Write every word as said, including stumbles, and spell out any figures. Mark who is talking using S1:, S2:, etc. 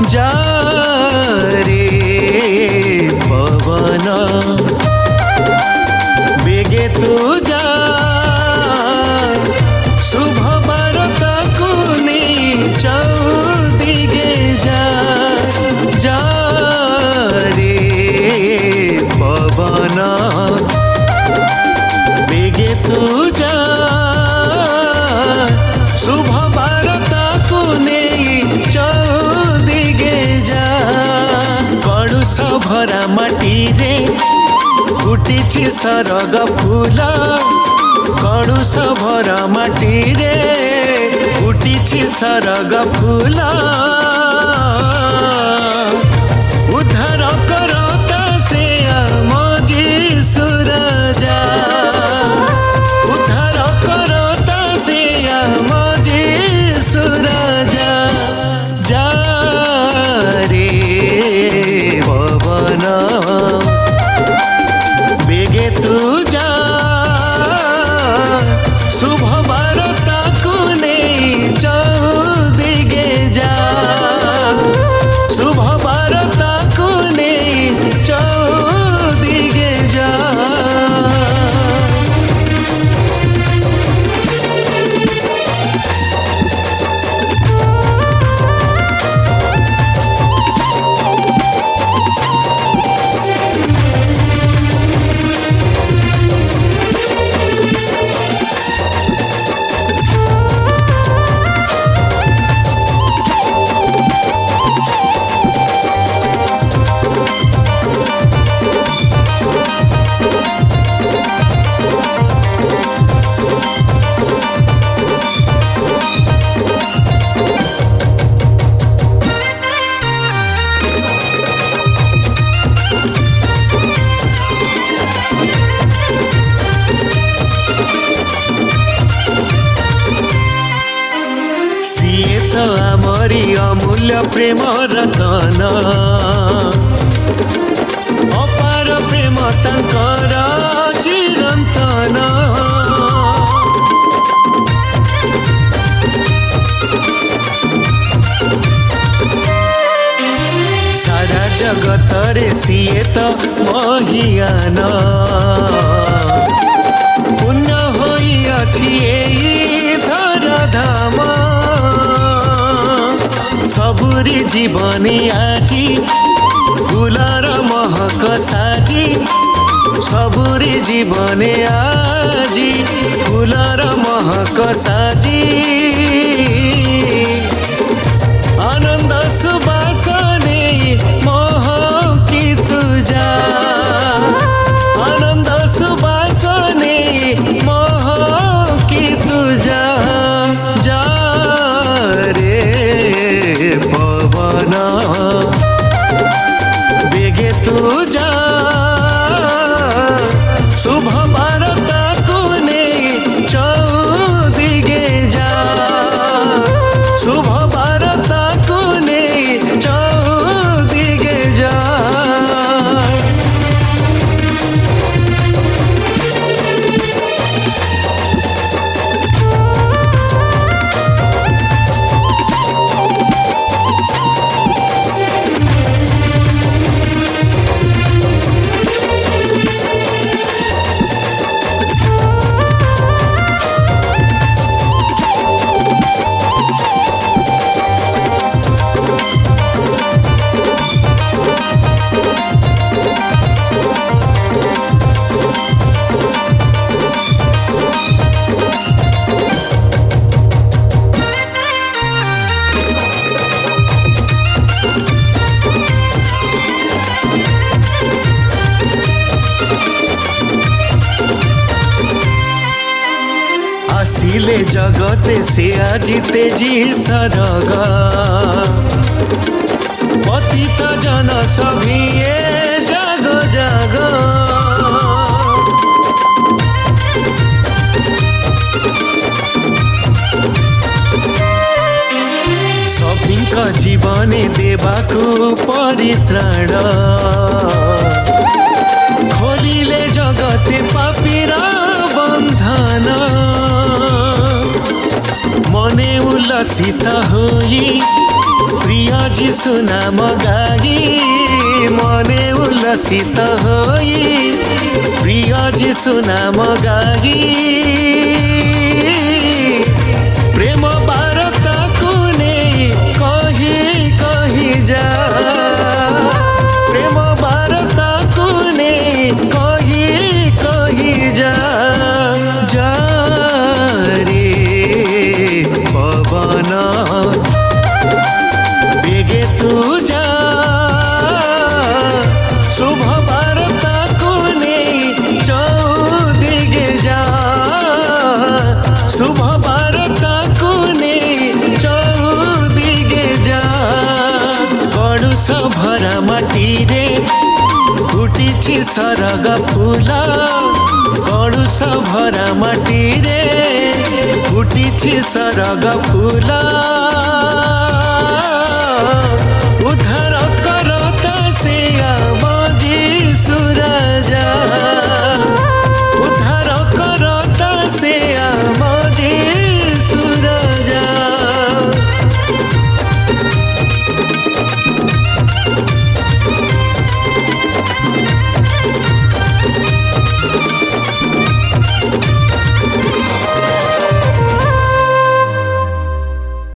S1: जा रे पवन बेगे तू जा शुभ बारताकु नहीं चौदिगे जा जा रे पवन बेगे तू जा शुभ बारताकु नहीं चौदिगे जा कड़ुस भरा माटी रे फुटिछि सरग फूल कड़ुस भरा माटी रे फुटिछि सरग फूल उद्धार करता से मजी सुरजा उद्धार करता से मजी सुरजा जा रे पवन बेगे तू जा शुभ बारताकु नहीं चौदिगे जा शुभ बारताकु नहीं चौदिगे जा आमरी अमूल्य प्रेम रतन अपार प्रेम तांकर चिरंतन सारा जगत रे सीए तो महियान पुण्य होई अछि एई धर धाम सबुरी जीवनी आजी फूलर महक साजी सबुरी जीवने आजी फूलर महक साजी आनंद सुबासने महकी तुजा आनंद सुबासने महकी तुजा जा रे पवन बेगे तू जा शुभ बारताकु नहीं चौदिगे जा शुभ बारताकु नहीं चौदिगे जा आसिले जगते से আজি तेजी सरग पतित जन सभिए जग जग सभिंक जीवने देवाकु परित्राण खोलिले जगते पापीर बंधन मने उल्लसित होई प्रिय जीशु नाम गाई मने उल्लसित होई प्रिय जीशु नाम गाई प्रेम बारता को नहीं कही कही जा प्रेम बारता को नहीं कही कही जा जा रे पवन बेगे तू जा शुभ वार्ता को नहीं चौदिगे जा शुभ वार्ता को नहीं चौदिगे जा कड़ुस भरा माटी रे फुटी सरग फूल कड़ुस भरा माटी रे फुटी सरग फूल।